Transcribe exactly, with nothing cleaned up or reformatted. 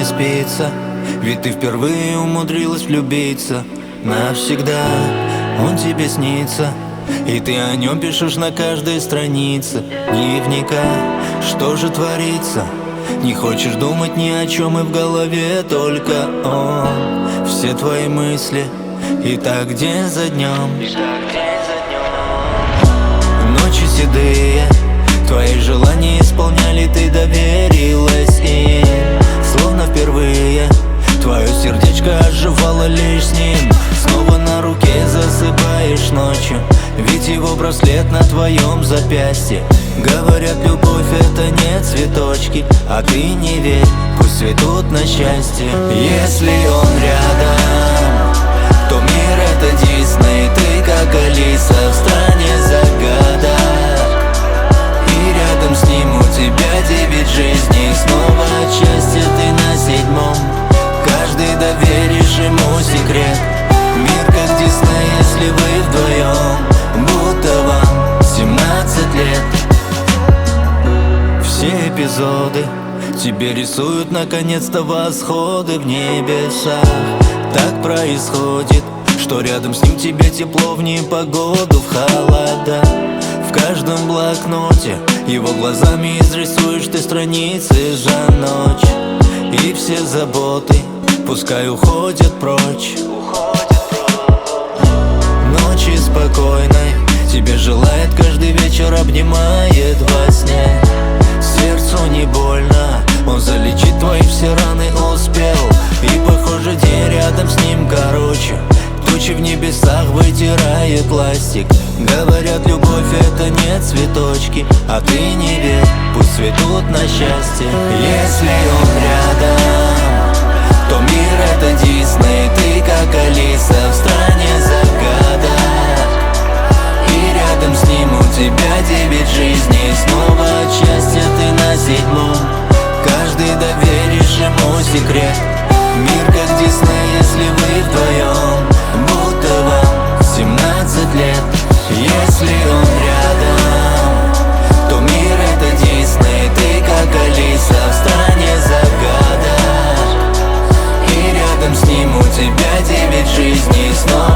не спится, ведь ты впервые умудрилась влюбиться. Навсегда он тебе снится, и ты о нем пишешь на каждой странице дневника. Что же творится? Не хочешь думать ни о чем, и в голове только он. Все твои мысли и так день за днем. Ночи седые, твои желания исполняли, ты доверилась им. Словно впервые твое сердечко оживало лишь с ним. Снова на руке засыпаешь ночью, ведь его браслет на твоем запястье. Говорят, любовь это не цветочки, а ты не верь, пусть цветут на счастье. Если он рядом, то мир это Дисней. Ты как Алиса в стране загадок, и рядом с ним у тебя девять жизней. Снова от счастья ты на седьмом, каждый доверишь ему секрет. Мир как Дисней, если вы вдвоем, будто вам семнадцать лет. Все эпизоды тебе рисуют наконец-то восходы в небесах. Так происходит, что рядом с ним тебе тепло в непогоду, в холода. В каждом блокноте его глазами изрисуешь ты страницы за ночь. И все заботы пускай уходят прочь. Ночи спокойной тебе желает каждый вечер, обнимает во сне. Сердцу не больно, он залечит твои все раны успел. И похоже день рядом с ним короче, тучи в небесах вытирает пластик. Говорят, любовь это не цветочки, а ты не верь, пусть цветут на счастье. Если он рядом, то мир это Дисней. Ты как Алиса в стране загадок, и рядом с ним у тебя девять жизней. Снова от счастья ты на седьмом, каждый доверишь ему секрет. Мир как Дисней, если вы вдвоем, будто вам семнадцать лет. Если он рядом, то мир это Дисней. Ты как Алиса в стране загадок, и рядом с ним у тебя девять жизней. Снова